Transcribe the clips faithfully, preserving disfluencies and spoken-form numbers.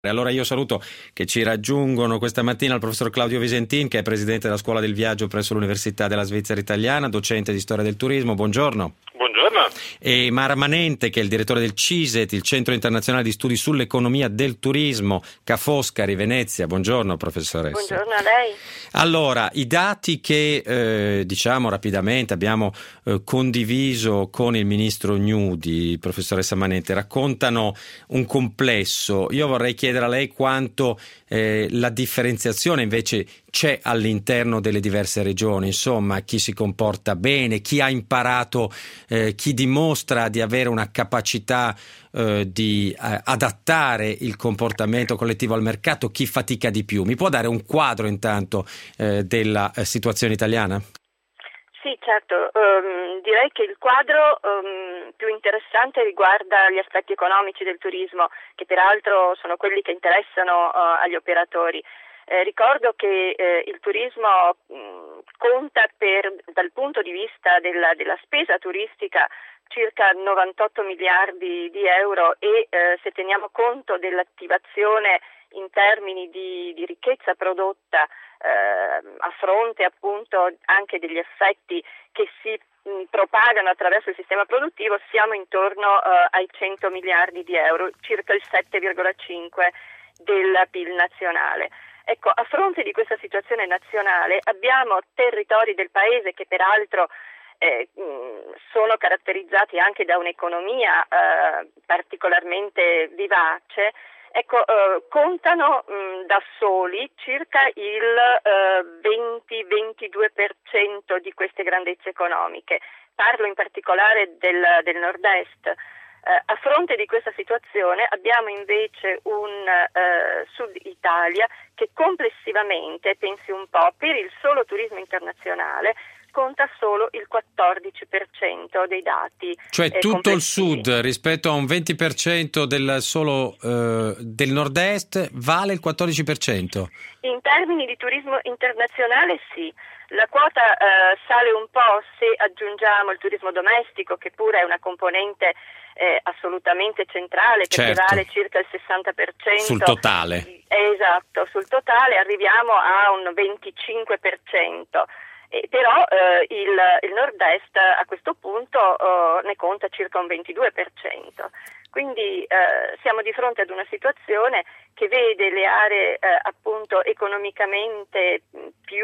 Allora io saluto che ci raggiungono questa mattina il professor Claudio Visentin, che è presidente della Scuola del Viaggio presso l'Università della Svizzera Italiana, docente di storia del turismo. Buongiorno. Buongiorno. E Mara Manente, che è il direttore del CISET, il Centro Internazionale di Studi sull'Economia del Turismo, Ca' Foscari, Venezia. Buongiorno professoressa. Buongiorno a lei. Allora, i dati che eh, diciamo rapidamente abbiamo eh, condiviso con il ministro Gnudi, professoressa Manente, raccontano un complesso. Io vorrei chiedere a lei quanto eh, la differenziazione invece c'è all'interno delle diverse regioni, insomma, chi si comporta bene, chi ha imparato, eh, chi dimostra di avere una capacità eh, di eh, adattare il comportamento collettivo al mercato, chi fatica di più. Mi può dare un quadro intanto eh, della eh, situazione italiana? Sì, certo. Um, direi che il quadro um, più interessante riguarda gli aspetti economici del turismo, che peraltro sono quelli che interessano uh, agli operatori. Eh, ricordo che eh, il turismo mh, conta per, dal punto di vista della, della spesa turistica circa novantotto miliardi di euro e eh, se teniamo conto dell'attivazione in termini di, di ricchezza prodotta eh, a fronte appunto anche degli effetti che si mh, propagano attraverso il sistema produttivo, siamo intorno eh, ai cento miliardi di euro, circa il sette virgola cinque del P I L nazionale. Ecco, a fronte di questa situazione nazionale abbiamo territori del paese che peraltro eh, sono caratterizzati anche da un'economia eh, particolarmente vivace, ecco, eh, contano mh, da soli circa il eh, venti ventidue per cento di queste grandezze economiche. Parlo in particolare del, del nord-est. Uh, a fronte di questa situazione abbiamo invece un uh, Sud Italia che complessivamente, pensi un po', per il solo turismo internazionale conta solo il quattordici per cento dei dati. Cioè eh, tutto il Sud rispetto a un venti per cento del solo uh, del Nord-Est vale il quattordici per cento? In termini di turismo internazionale sì. La quota eh, sale un po' se aggiungiamo il turismo domestico, che pure è una componente eh, assolutamente centrale, perché certo. vale circa il sessanta per cento. Sul totale. Eh, esatto, sul totale arriviamo a un venticinque per cento. Eh, però eh, il, il nord-est a questo punto eh, ne conta circa un ventidue per cento. Quindi eh, siamo di fronte ad una situazione che vede le aree eh, appunto economicamente più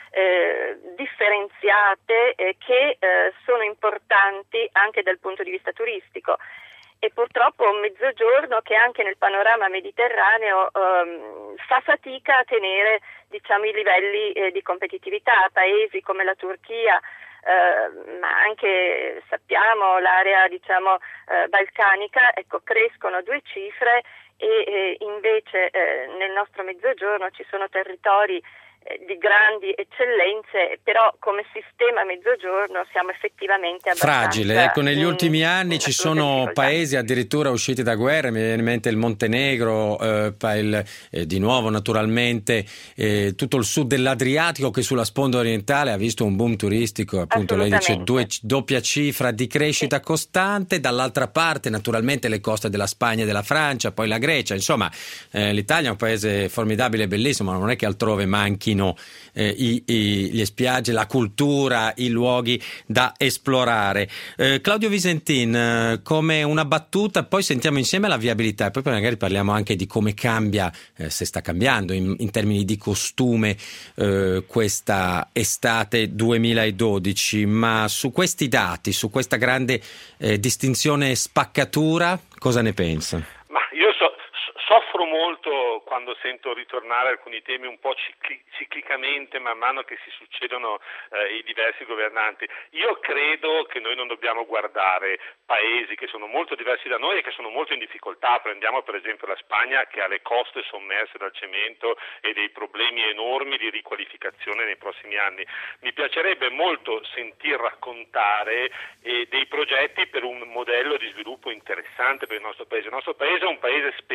eh, differenziate eh, che eh, sono importanti anche dal punto di vista turistico. E purtroppo un mezzogiorno che anche nel panorama mediterraneo ehm, fa fatica a tenere, diciamo, i livelli eh, di competitività. Paesi come la Turchia, eh, ma anche sappiamo l'area, diciamo, eh, balcanica, ecco, crescono a due cifre e eh, invece eh, nel nostro mezzogiorno ci sono territori di grandi eccellenze, però come sistema mezzogiorno siamo effettivamente abbastanza fragile. Ecco, negli in, ultimi anni ci sono paesi addirittura usciti da guerra, mi viene in mente il Montenegro, eh, il, eh, di nuovo naturalmente eh, tutto il sud dell'Adriatico che sulla sponda orientale ha visto un boom turistico, appunto lei dice due, doppia cifra di crescita sì. costante, dall'altra parte naturalmente le coste della Spagna e della Francia, poi la Grecia, insomma eh, l'Italia è un paese formidabile e bellissimo, ma non è che altrove manchino Eh, i, i, le spiagge, la cultura, i luoghi da esplorare. Eh, Claudio Visentin, eh, come una battuta, poi sentiamo insieme la viabilità e poi magari parliamo anche di come cambia, eh, se sta cambiando in, in termini di costume eh, questa estate duemiladodici, ma su questi dati, su questa grande eh, distinzione spaccatura, cosa ne pensa? Ma io so Soffro molto quando sento ritornare alcuni temi un po' cicli- ciclicamente man mano che si succedono eh, i diversi governanti. Io credo che noi non dobbiamo guardare paesi che sono molto diversi da noi e che sono molto in difficoltà. Prendiamo per esempio la Spagna, che ha le coste sommerse dal cemento e dei problemi enormi di riqualificazione nei prossimi anni. Mi piacerebbe molto sentir raccontare eh, dei progetti per un modello di sviluppo interessante per il nostro paese. Il nostro paese è un paese speciale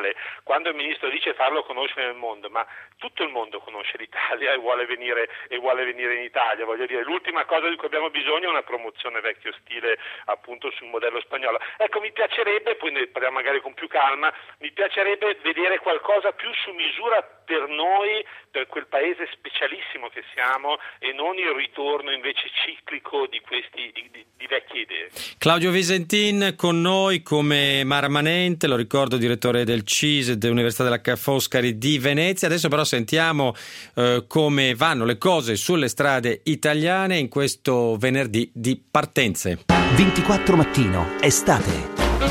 male quando il ministro dice farlo conoscere nel mondo, ma tutto il mondo conosce l'Italia e vuole venire e vuole venire in Italia. Voglio dire, l'ultima cosa di cui abbiamo bisogno è una promozione vecchio stile, appunto sul modello spagnolo. Ecco, mi piacerebbe, poi ne parliamo magari con più calma, mi piacerebbe vedere qualcosa più su misura per noi, per quel paese specialissimo che siamo, e non il ritorno invece ciclico di questi di, di, di vecchie idee. Claudio Visentin con noi come permanente, lo ricordo, direttore del C I S E dell'Università della Ca' Foscari di Venezia. Adesso però sentiamo eh, come vanno le cose sulle strade italiane in questo venerdì di partenze. ventiquattro Mattino, estate.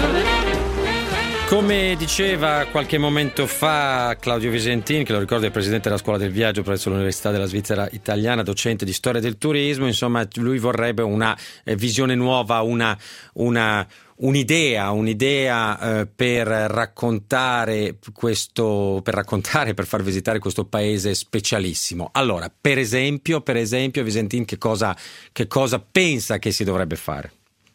Come diceva qualche momento fa Claudio Visentin, che lo ricordo è presidente della Scuola del Viaggio presso l'Università della Svizzera Italiana, docente di storia del turismo, insomma lui vorrebbe una eh, visione nuova, una, una, un'idea, un'idea eh, per raccontare questo, per raccontare, per far visitare questo paese specialissimo. Allora, per esempio, per esempio Visentin che cosa, che cosa pensa che si dovrebbe fare?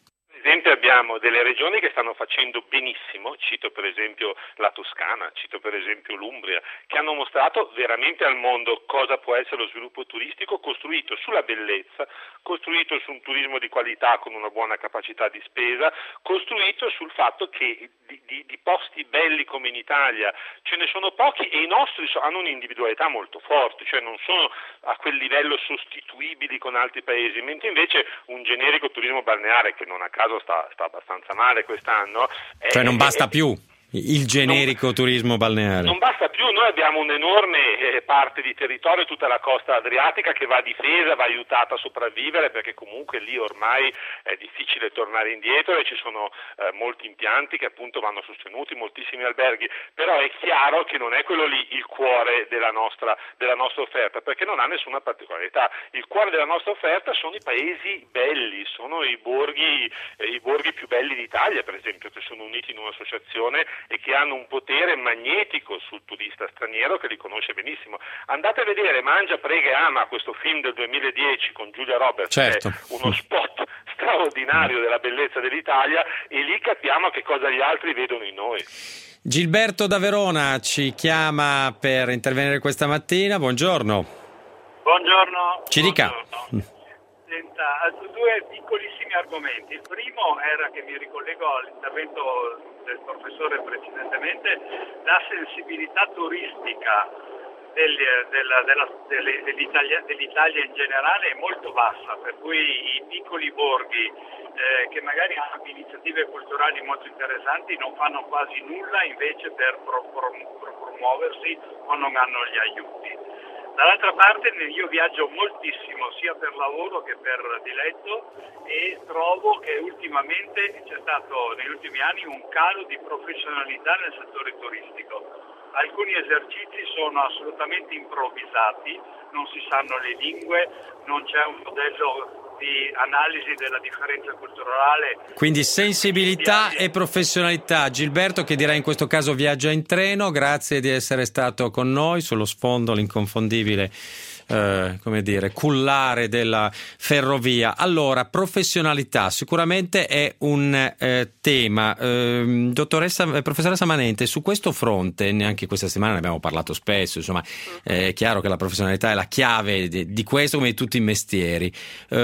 Abbiamo delle regioni che stanno facendo benissimo, cito per esempio la Toscana, cito per esempio l'Umbria, che hanno mostrato veramente al mondo cosa può essere lo sviluppo turistico costruito sulla bellezza, costruito su un turismo di qualità con una buona capacità di spesa, costruito sul fatto che di, di, di posti belli come in Italia ce ne sono pochi e i nostri hanno un'individualità molto forte, cioè non sono a quel livello sostituibili con altri paesi, mentre invece un generico turismo balneare, che non a caso sta sta abbastanza male quest'anno. Cioè è, non basta è, più il generico non, turismo balneare. Non basta più, noi abbiamo un'enorme eh, parte di territorio, tutta la costa adriatica, che va difesa, va aiutata a sopravvivere, perché comunque lì ormai è difficile tornare indietro e ci sono eh, molti impianti che appunto vanno sostenuti, moltissimi alberghi, però è chiaro che non è quello lì il cuore della nostra, della nostra offerta, perché non ha nessuna particolarità. Il cuore della nostra offerta sono i paesi belli, sono i borghi, eh, i borghi più belli d'Italia, per esempio, che sono uniti in un'associazione e che hanno un potere magnetico sul turista straniero che li conosce benissimo. Andate a vedere Mangia, Prega e Ama, questo film del duemiladieci con Giulia Roberts, certo. Che è uno spot straordinario della bellezza dell'Italia, e lì capiamo che cosa gli altri vedono in noi. Gilberto da Verona ci chiama per intervenire questa mattina. Buongiorno. Buongiorno. Ci dica. Buongiorno. Senta, due piccolissimi argomenti. Il primo era, che mi ricollego all'intervento del professore precedentemente, la sensibilità turistica del, della, della, delle, dell'Italia, dell'Italia in generale è molto bassa, per cui i piccoli borghi eh, che magari hanno iniziative culturali molto interessanti non fanno quasi nulla invece per pro, pro, pro, promuoversi o non hanno gli aiuti. Dall'altra parte io viaggio moltissimo sia per lavoro che per diletto, e trovo che ultimamente c'è stato negli ultimi anni un calo di professionalità nel settore turistico. Alcuni esercizi sono assolutamente improvvisati, non si sanno le lingue, non c'è un modello di analisi della differenza culturale. Quindi sensibilità e professionalità. Gilberto, che dirà in questo caso viaggia in treno, grazie di essere stato con noi sullo sfondo l'inconfondibile eh, come dire, cullare della ferrovia. Allora, professionalità sicuramente è un eh, tema. Eh, dottoressa, eh, professoressa Manente, su questo fronte, neanche questa settimana ne abbiamo parlato spesso, insomma, eh, è chiaro che la professionalità è la chiave di, di questo come di tutti i mestieri.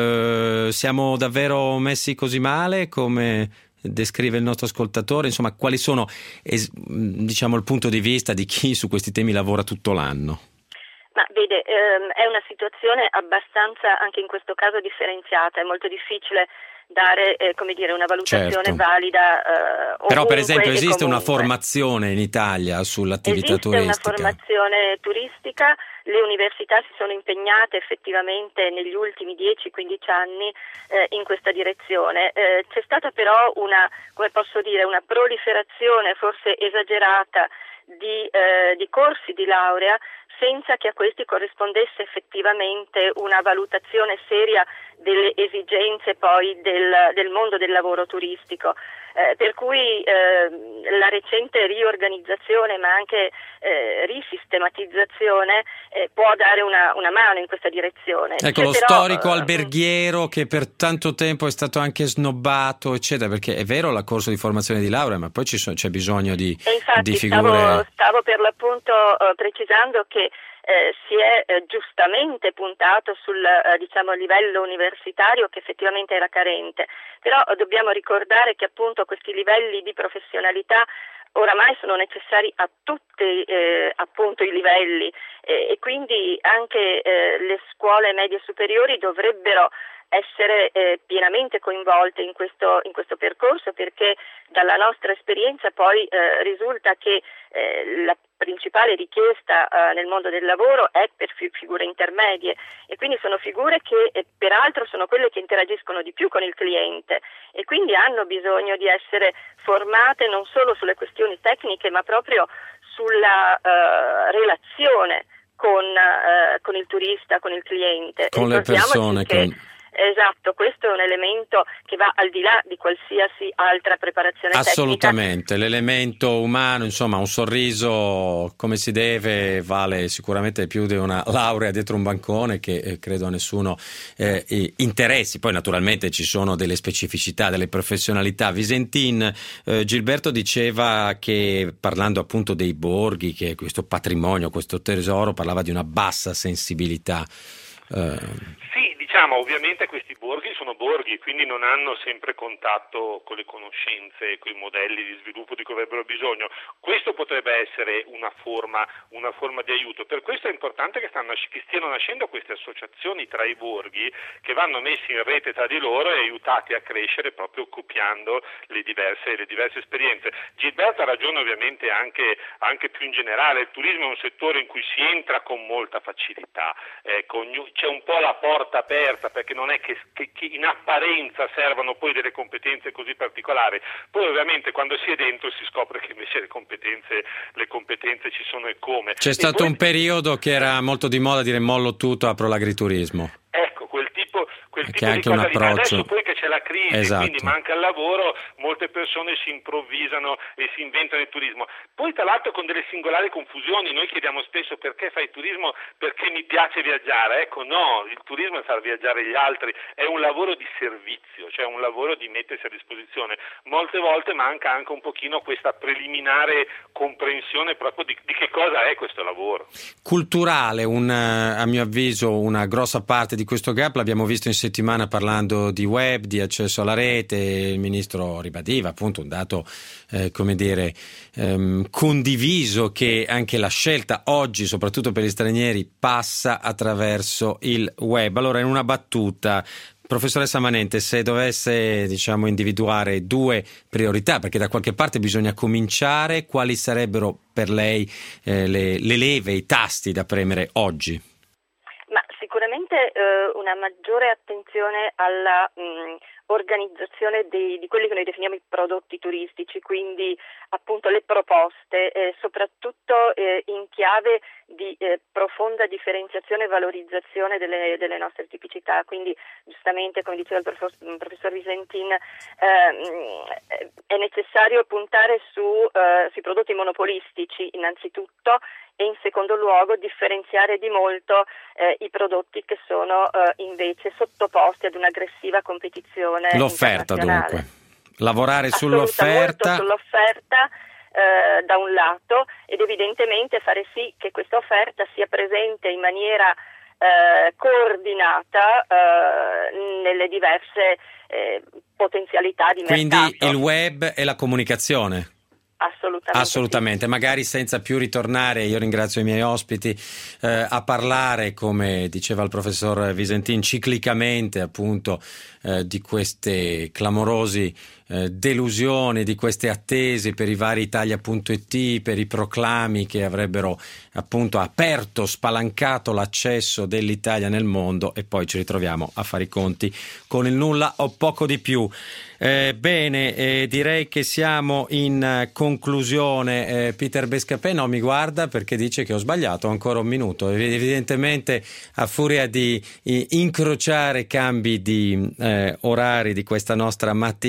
Eh, siamo davvero messi così male come descrive il nostro ascoltatore? Insomma, quali sono, es, diciamo, il punto di vista di chi su questi temi lavora tutto l'anno? Ma vede, ehm, è una situazione abbastanza, anche in questo caso, differenziata. È molto difficile dare, eh, come dire, una valutazione certo. valida. Eh, Però, per esempio, esiste comunque. una formazione in Italia sull'attività esiste turistica? Esiste una formazione turistica. Le università si sono impegnate effettivamente negli ultimi dieci quindici anni eh, in questa direzione. Eh, c'è stata però una, come posso dire, una proliferazione forse esagerata di, eh, di corsi di laurea, senza che a questi corrispondesse effettivamente una valutazione seria delle esigenze poi del, del mondo del lavoro turistico. Eh, per cui eh, la recente riorganizzazione ma anche eh, risistematizzazione eh, può dare una, una mano in questa direzione. Ecco, C'è lo però, storico eh, alberghiero che per tanto tempo è stato anche snobbato, eccetera, perché è vero la corso di formazione di laurea, ma poi ci so, c'è bisogno di, e infatti di figure... stavo, stavo per l'appunto eh, precisando che Eh, si è eh, giustamente puntato sul eh, diciamo livello universitario che effettivamente era carente, però eh, dobbiamo ricordare che appunto questi livelli di professionalità oramai sono necessari a tutti eh, appunto i livelli eh, e quindi anche eh, le scuole medie superiori dovrebbero essere eh, pienamente coinvolte in questo, in questo percorso, perché dalla nostra esperienza poi eh, risulta che eh, la principale richiesta eh, nel mondo del lavoro è per fi- figure intermedie e quindi sono figure che eh, peraltro sono quelle che interagiscono di più con il cliente e quindi hanno bisogno di essere formate non solo sulle questioni tecniche ma proprio sulla eh, relazione con, eh, con il turista, con il cliente. Con le persone. Che, con... Esatto, questo è un elemento che va al di là di qualsiasi altra preparazione Assolutamente, tecnica. L'elemento umano, insomma, un sorriso come si deve vale sicuramente più di una laurea dietro un bancone che eh, credo a nessuno eh, interessi. Poi naturalmente ci sono delle specificità, delle professionalità. Visentin, eh, Gilberto diceva che parlando appunto dei borghi, che questo patrimonio, questo tesoro, parlava di una bassa sensibilità. Eh, Sì, diciamo, ovviamente questi borghi sono borghi, quindi non hanno sempre contatto con le conoscenze, con i modelli di sviluppo di cui avrebbero bisogno. Questo potrebbe essere una forma, una forma di aiuto. Per questo è importante che, stanno, che stiano nascendo queste associazioni tra i borghi che vanno messi in rete tra di loro e aiutati a crescere proprio copiando le diverse, le diverse esperienze. Gilberto ha ragione ovviamente anche, anche più in generale, il turismo è un settore in cui si entra con molta facilità, ecco, c'è un po' la porta aperta perché non è che, che, che in apparenza servano poi delle competenze così particolari, poi ovviamente quando si è dentro si scopre che invece le competenze, le competenze ci sono e come. C'è e stato poi... un periodo che era molto di moda dire mollo tutto, apro l'agriturismo. Ecco, quel tipo, quel Che tipo è di anche cosa un lì. approccio. Adesso poi che c'è la crisi, Esatto. quindi manca il lavoro, molte persone si improvvisano e si inventano il turismo. Poi tra l'altro con delle singolari confusioni, noi chiediamo spesso perché fai turismo, perché mi piace viaggiare. Ecco, no, il turismo è far viaggiare gli altri, è un lavoro di servizio, cioè un lavoro di mettersi a disposizione. Molte volte manca anche un pochino questa preliminare comprensione proprio di, di che cosa è questo lavoro. Culturale, un, a mio avviso una grossa parte di questo gap l'abbiamo visto in settimana parlando di web, di accesso alla rete. Il ministro ribadiva appunto un dato eh, come dire ehm, condiviso, che anche la scelta oggi soprattutto per gli stranieri passa attraverso il web. Allora, in una battuta, professoressa Manente, se dovesse diciamo individuare due priorità, perché da qualche parte bisogna cominciare, quali sarebbero per lei eh, le, le leve, i tasti da premere oggi? Ma sicuramente eh, una maggiore attenzione alla mh, organizzazione dei, di quelli che noi definiamo i prodotti turistici, quindi appunto le proposte, eh, soprattutto eh, in chiave di eh, profonda differenziazione e valorizzazione delle, delle nostre tipicità. Quindi giustamente, come diceva il professor, il professor Visentin, eh, è necessario puntare su, eh, sui prodotti monopolistici innanzitutto, e in secondo luogo differenziare di molto eh, i prodotti che sono eh, invece sottoposti ad un'aggressiva competizione. L'offerta dunque, lavorare sull'offerta. Molto sull'offerta eh, da un lato, ed evidentemente fare sì che questa offerta sia presente in maniera eh, coordinata eh, nelle diverse eh, potenzialità di Quindi mercato. Quindi il web e la comunicazione. Assolutamente. Assolutamente, sì. Magari senza più ritornare, io ringrazio i miei ospiti, eh, a parlare, come diceva il professor Visentin, ciclicamente appunto eh, di queste clamorosi eh, delusioni, di queste attese per i vari Italia punto it, per i proclami che avrebbero appunto aperto, spalancato l'accesso dell'Italia nel mondo, e poi ci ritroviamo a fare i conti con il nulla o poco di più. Eh, bene, eh, direi che siamo in uh, conclusione. eh, Peter Bescapè no, mi guarda perché dice che ho sbagliato, ancora un minuto, evidentemente a furia di i, incrociare cambi di eh, orari di questa nostra mattinata. Allora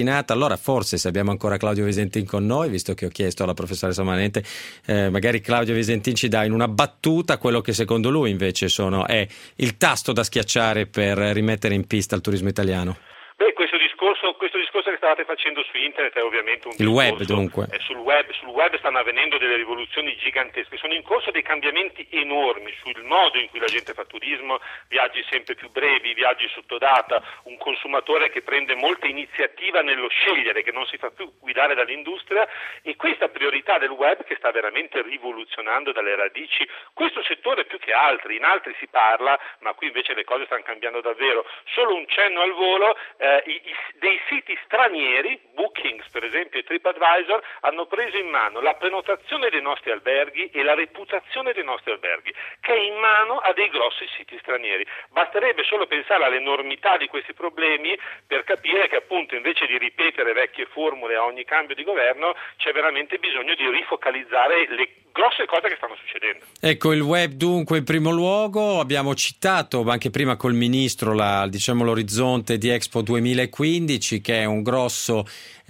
allora forse, se abbiamo ancora Claudio Visentin con noi, visto che ho chiesto alla professoressa Manente, eh, magari Claudio Visentin ci dà in una battuta quello che secondo lui invece sono, è il tasto da schiacciare per rimettere in pista il turismo italiano. Beh, questo discorso, questo discorso che stavate facendo su internet è ovviamente un il discorso, web dunque. È sul web, sul web stanno avvenendo delle rivoluzioni gigantesche, sono in corso dei cambiamenti enormi sul modo in cui la gente fa turismo, viaggi sempre più brevi, viaggi sotto data, un consumatore che prende molta iniziativa nello scegliere, che non si fa più guidare dall'industria, e questa priorità del web che sta veramente rivoluzionando dalle radici questo settore più che altri. In altri si parla, ma qui invece le cose stanno cambiando davvero. Solo un cenno al volo, eh, i, i, dei siti stranieri, Bookings per esempio e TripAdvisor, hanno preso in mano la prenotazione dei nostri alberghi e la reputazione dei nostri alberghi, che è in mano a dei grossi siti stranieri. Basterebbe solo pensare all'enormità di questi problemi per capire che appunto invece di ripetere vecchie formule a ogni cambio di governo c'è veramente bisogno di rifocalizzare le grosse cose che stanno succedendo. Ecco, il web dunque in primo luogo, abbiamo citato anche prima col ministro la, diciamo, l'orizzonte di Expo duemilaquindici, che è un grosso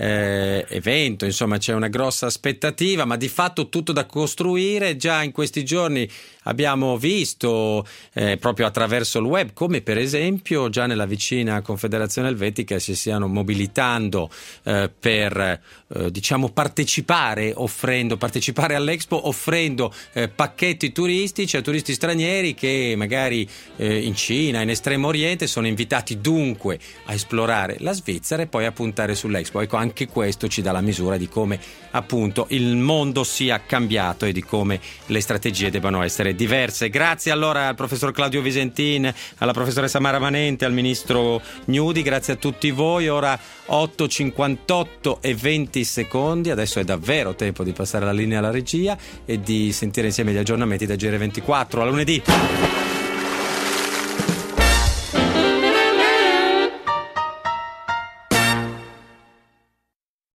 eh, evento, insomma c'è una grossa aspettativa, ma di fatto tutto da costruire. Già in questi giorni abbiamo visto eh, proprio attraverso il web come per esempio già nella vicina Confederazione Elvetica si stiano mobilitando eh, per eh, diciamo partecipare offrendo partecipare all'Expo offrendo eh, pacchetti turistici a turisti stranieri che magari eh, in Cina, in Estremo Oriente sono invitati dunque a esplorare la Svizzera e poi a puntare sull'Expo. Ecco, anche questo ci dà la misura di come appunto il mondo sia cambiato e di come le strategie debbano essere diverse. Grazie allora al professor Claudio Visentin, alla professoressa Mara Manente, al ministro Gnudi, grazie a tutti voi. Ora otto e cinquantotto e venti secondi, adesso è davvero tempo di passare la linea alla regia e di sentire insieme gli aggiornamenti da G R ventiquattro. A lunedì.